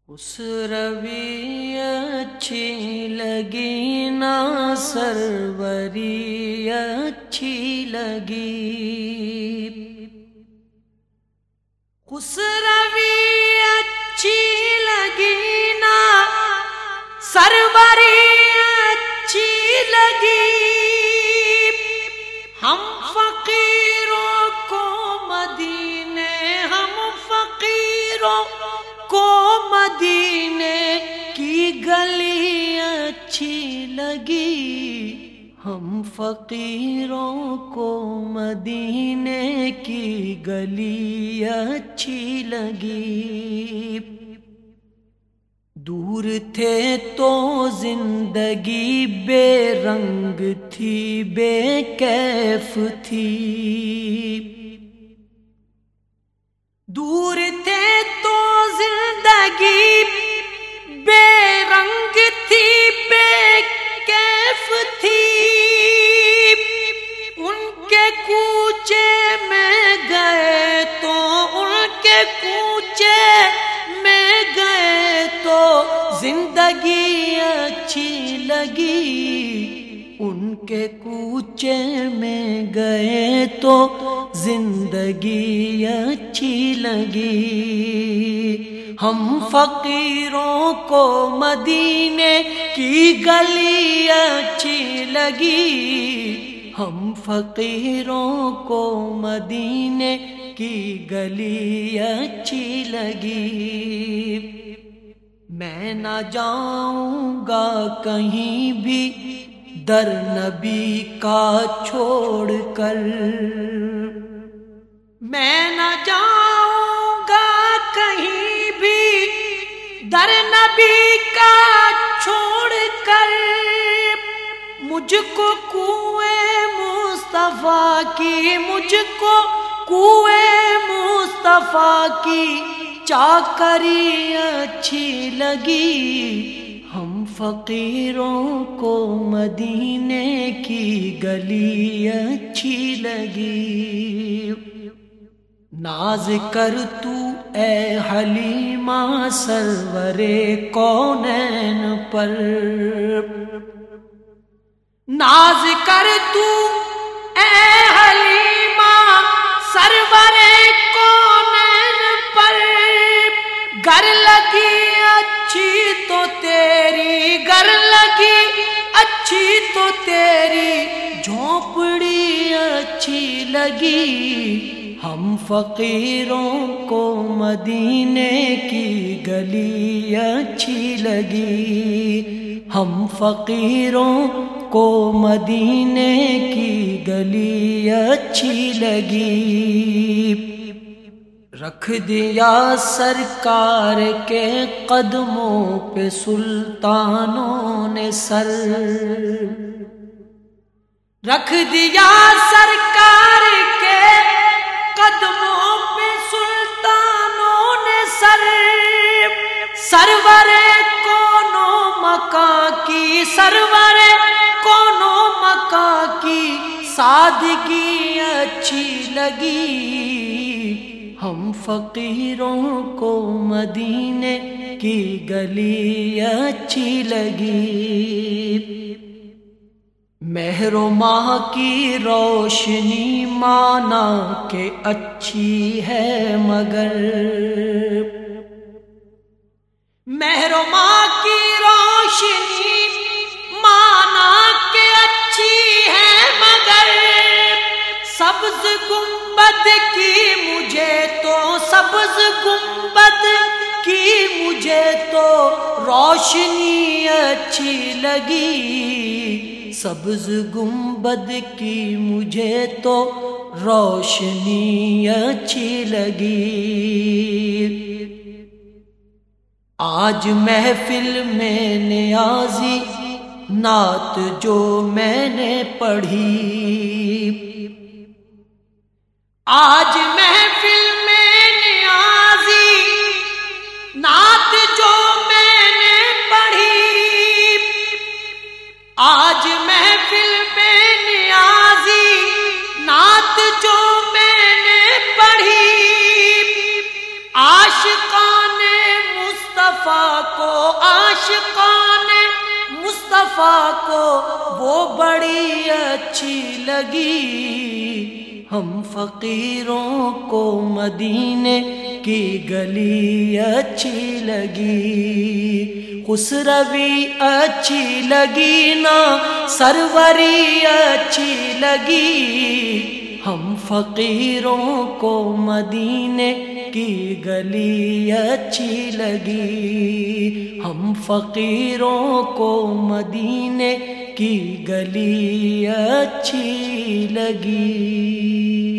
اس روی اچھی لگی نا سروری اچھی لگی، اس روی اچھی لگی نا سروری اچھی لگی، ہم فقیروں کو مدینے، ہم فقیروں کو مدینے کی گلی اچھی لگی، ہم فقیروں کو مدینے کی گلی اچھی لگی، دور تھے تو زندگی بے رنگ تھی، بے کیف تھی، دور تھے تو زندگی بے رنگ تھی، بے کیف تھی، ان کے کوچے میں گئے تو، ان کے کوچے میں گئے تو زندگی اچھی لگی، ان کے کوچے میں گئے تو زندگی اچھی لگی، ہم فقیروں کو مدینے کی گلی اچھی لگی، ہم فقیروں کو مدینے کی گلی اچھی لگی، میں نہ جاؤں گا کہیں بھی در نبی کا چھوڑ کر، میں نہ جاؤں گا کہیں بھی در نبی کا چھوڑ کر، مجھ کو کنویں مصطفیٰ کی، مجھ کو کنویں مصطفیٰ کی چاکری اچھی لگی، ہم فقیروں کو مدینے کی گلی اچھی لگی، ناز کر تو اے حلیمہ سرور کونین پر، ناز کر تو اے حلیمہ سرور کونین پر، گر لگی اچھی تو تیری، گر لگی اچھی تو تیری جھونپڑی اچھی لگی، ہم فقیروں کو مدینے کی گلی اچھی لگی، ہم فقیروں کو مدینے کی گلی اچھی لگی، رکھ دیا سرکار کے قدموں پہ سلطانوں نے سر، رکھ دیا سرکار کے قدموں پہ سلطانوں نے سر، سرور کونوں مکاں کی، سرور کونوں مکاں کی سادگی اچھی لگی، ہم فقیروں کو مدینے کی گلی اچھی لگی، مہر و ماہ کی روشنی مانا کہ اچھی ہے مگر، مہر و ماہ کی روشنی مانا کہ اچھی ہے مگر، سبز گنبد کی مجھے تو، سبز گنبد کی مجھے تو روشنی اچھی لگی، سبز گنبد کی مجھے تو روشنی اچھی لگی، آج محفل میں نیازی نعت جو میں نے پڑھی، آج محفل میں نیازی نعت جو میں نے پڑھی، آج محفل میں نیازی نعت جو میں نے پڑھی، عاشقان مصطفیٰ کو عاشقان مصطفیٰ کو وہ بڑی اچھی لگی، ہم فقیروں کو مدینے کی گلی اچھی لگی، خسروی اچھی لگی نا سروری اچھی لگی، ہم فقیروں کو مدینے کی گلی اچھی لگی، ہم فقیروں کو مدینے کی گلی اچھی لگی۔